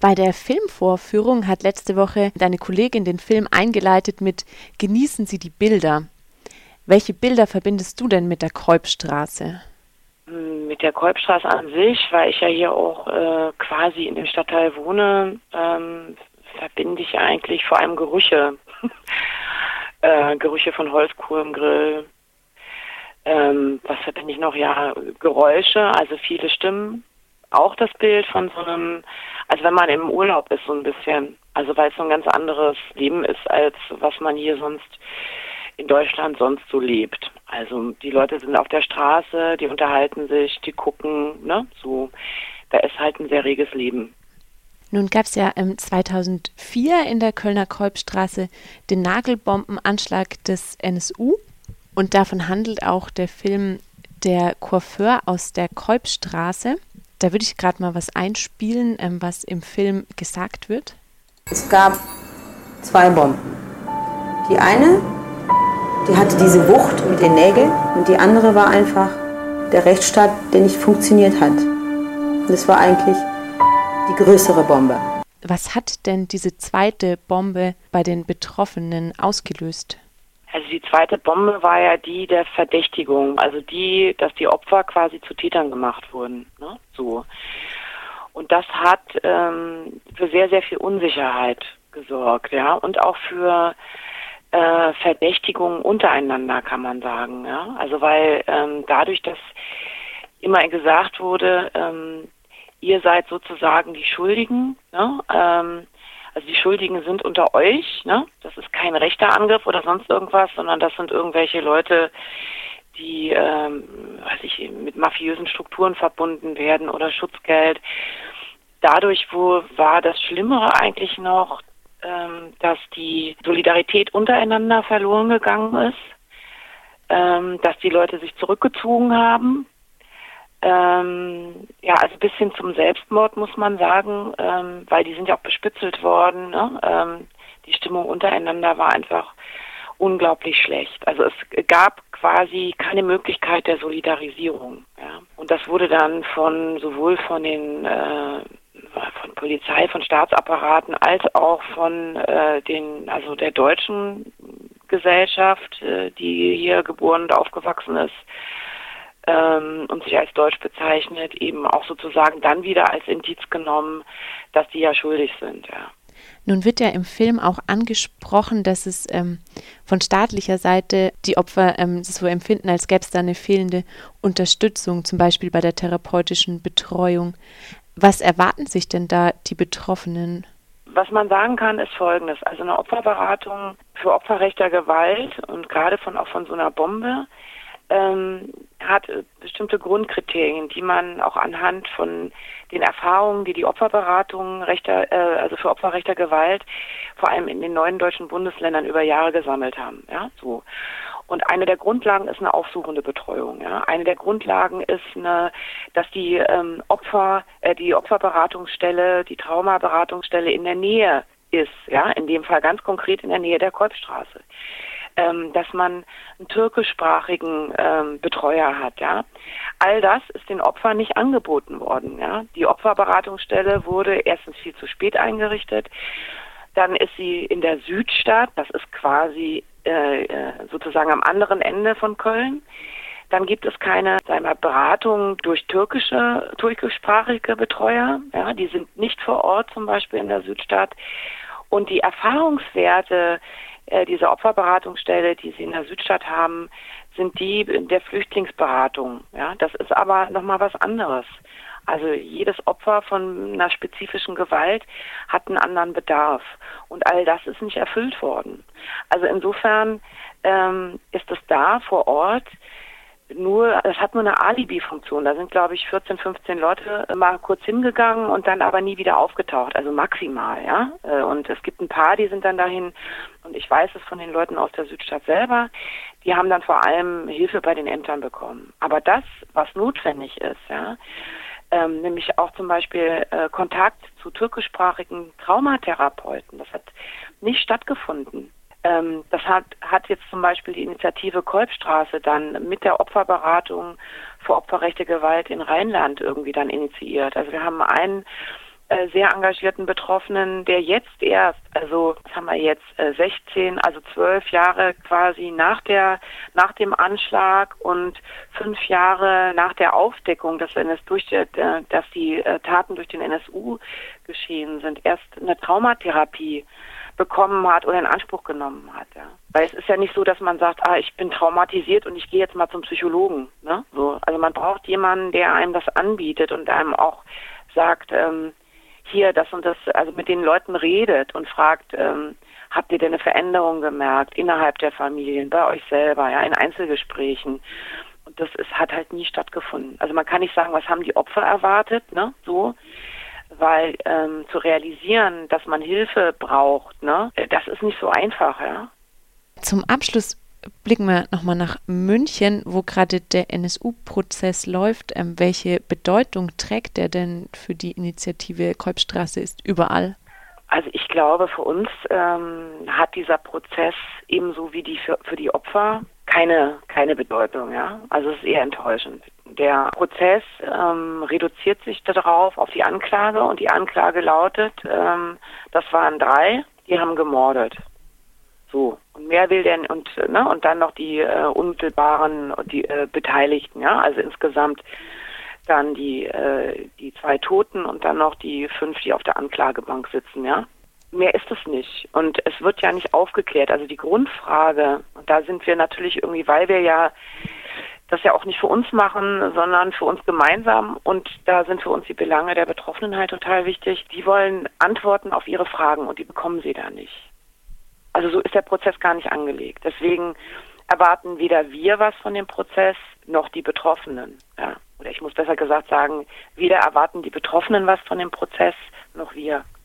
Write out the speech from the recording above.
Bei der Filmvorführung hat letzte Woche deine Kollegin den Film eingeleitet mit „Genießen Sie die Bilder". Welche Bilder verbindest du denn mit der Keupstraße? Mit der Keupstraße an sich, weil ich ja hier auch quasi in dem Stadtteil wohne, verbinde ich eigentlich vor allem Gerüche. Gerüche von Holzkohle im Grill. Was verbinde ich noch? Ja, Geräusche, also viele Stimmen. Auch das Bild von so einem, also wenn man im Urlaub ist so ein bisschen, also weil es so ein ganz anderes Leben ist, als was man hier sonst in Deutschland sonst so lebt. Also die Leute sind auf der Straße, die unterhalten sich, die gucken, ne, so. Da ist halt ein sehr reges Leben. Nun gab es ja 2004 in der Kölner Keupstraße den Nagelbombenanschlag des NSU und davon handelt auch der Film Der Coiffeur aus der Keupstraße. Da würde ich gerade mal was einspielen, was im Film gesagt wird. Es gab 2 Bomben. Die eine, die hatte diese Wucht mit den Nägeln und die andere war einfach der Rechtsstaat, der nicht funktioniert hat. Und das war eigentlich die größere Bombe. Was hat denn diese zweite Bombe bei den Betroffenen ausgelöst? Also die zweite Bombe war ja die der Verdächtigung, also die, dass die Opfer quasi zu Tätern gemacht wurden, ne? So. Und das hat für sehr, sehr viel Unsicherheit gesorgt, ja, und auch für Verdächtigungen untereinander, kann man sagen, ja. Also weil dadurch, dass immer gesagt wurde, ihr seid sozusagen die Schuldigen, ne? Also die Schuldigen sind unter euch, ne? Das ist kein rechter Angriff oder sonst irgendwas, sondern das sind irgendwelche Leute, die, mit mafiösen Strukturen verbunden werden oder Schutzgeld. Dadurch war das Schlimmere eigentlich noch, dass die Solidarität untereinander verloren gegangen ist, dass die Leute sich zurückgezogen haben. Also bis hin zum Selbstmord, muss man sagen, weil die sind ja auch bespitzelt worden. Ne? Die Stimmung untereinander war einfach unglaublich schlecht. Also es gab quasi keine Möglichkeit der Solidarisierung. Ja? Und das wurde dann sowohl von von Polizei, von Staatsapparaten, als auch von der deutschen Gesellschaft, die hier geboren und aufgewachsen ist, und sich als deutsch bezeichnet, eben auch sozusagen dann wieder als Indiz genommen, dass die ja schuldig sind, ja. Nun wird ja im Film auch angesprochen, dass es von staatlicher Seite die Opfer so empfinden, als gäbe es da eine fehlende Unterstützung, zum Beispiel bei der therapeutischen Betreuung. Was erwarten sich denn da die Betroffenen? Was man sagen kann, ist Folgendes. Also eine Opferberatung für Opfer rechter Gewalt und gerade auch von so einer Bombe hat bestimmte Grundkriterien, die man auch anhand von den Erfahrungen, die Opferberatung für Opfer rechter Gewalt vor allem in den 9 deutschen Bundesländern über Jahre gesammelt haben. Ja, so. Und eine der Grundlagen ist eine aufsuchende Betreuung. Ja. Eine der Grundlagen ist dass die Opferberatungsstelle, die Traumaberatungsstelle in der Nähe ist. Ja, in dem Fall ganz konkret in der Nähe der Keupstraße. Dass man einen türkischsprachigen Betreuer hat, ja. All das ist den Opfern nicht angeboten worden, ja. Die Opferberatungsstelle wurde erstens viel zu spät eingerichtet, dann ist sie in der Südstadt, das ist quasi sozusagen am anderen Ende von Köln. Dann gibt es keine Beratung durch türkischsprachige Betreuer, ja, die sind nicht vor Ort, zum Beispiel in der Südstadt. Und die Erfahrungswerte dieser Opferberatungsstelle, die sie in der Südstadt haben, sind die der Flüchtlingsberatung. Ja, das ist aber nochmal was anderes. Also jedes Opfer von einer spezifischen Gewalt hat einen anderen Bedarf. Und all das ist nicht erfüllt worden. Also insofern ist es da vor Ort das hat nur eine Alibi-Funktion. Da sind, glaube ich, 14, 15 Leute mal kurz hingegangen und dann aber nie wieder aufgetaucht. Also maximal, ja. Und es gibt ein paar, die sind dann dahin, und ich weiß es von den Leuten aus der Südstadt selber, die haben dann vor allem Hilfe bei den Ämtern bekommen. Aber das, was notwendig ist, ja, nämlich auch zum Beispiel Kontakt zu türkischsprachigen Traumatherapeuten, das hat nicht stattgefunden. Das hat jetzt zum Beispiel die Initiative Keupstraße dann mit der Opferberatung für opferrechte Gewalt in Rheinland irgendwie dann initiiert. Also wir haben einen sehr engagierten Betroffenen, der jetzt erst, also was haben wir jetzt, 16, also 12 Jahre quasi nach dem Anschlag und 5 Jahre nach der Aufdeckung, dass die Taten durch den NSU geschehen sind, erst eine Traumatherapie bekommen hat oder in Anspruch genommen hat. Ja. Weil es ist ja nicht so, dass man sagt, ich bin traumatisiert und ich gehe jetzt mal zum Psychologen. Ne? So, also man braucht jemanden, der einem das anbietet und einem auch sagt, hier das und das, also mit den Leuten redet und fragt, habt ihr denn eine Veränderung gemerkt innerhalb der Familien, bei euch selber, ja, in Einzelgesprächen. Und das hat halt nie stattgefunden. Also man kann nicht sagen, was haben die Opfer erwartet, ne, so. Weil zu realisieren, dass man Hilfe braucht, ne, das ist nicht so einfach, ja. Zum Abschluss blicken wir nochmal nach München, wo gerade der NSU-Prozess läuft. Welche Bedeutung trägt der denn für die Initiative Kolbstrasse ist überall? Also ich glaube, für uns hat dieser Prozess ebenso wie für die Opfer keine Bedeutung, ja. Also es ist eher enttäuschend. Der Prozess reduziert sich darauf auf die Anklage und die Anklage lautet, das waren 3, die haben gemordet. So. Und mehr will denn und dann noch die unmittelbaren die Beteiligten, ja, also insgesamt dann die 2 Toten und dann noch die 5, die auf der Anklagebank sitzen, ja. Mehr ist es nicht. Und es wird ja nicht aufgeklärt. Also die Grundfrage, und da sind wir natürlich irgendwie, weil wir ja das ja auch nicht für uns machen, sondern für uns gemeinsam. Und da sind für uns die Belange der Betroffenen halt total wichtig. Die wollen Antworten auf ihre Fragen und die bekommen sie da nicht. Also so ist der Prozess gar nicht angelegt. Deswegen erwarten weder wir was von dem Prozess, noch die Betroffenen. Ja. Oder ich muss besser gesagt sagen, weder erwarten die Betroffenen was von dem Prozess, noch wir.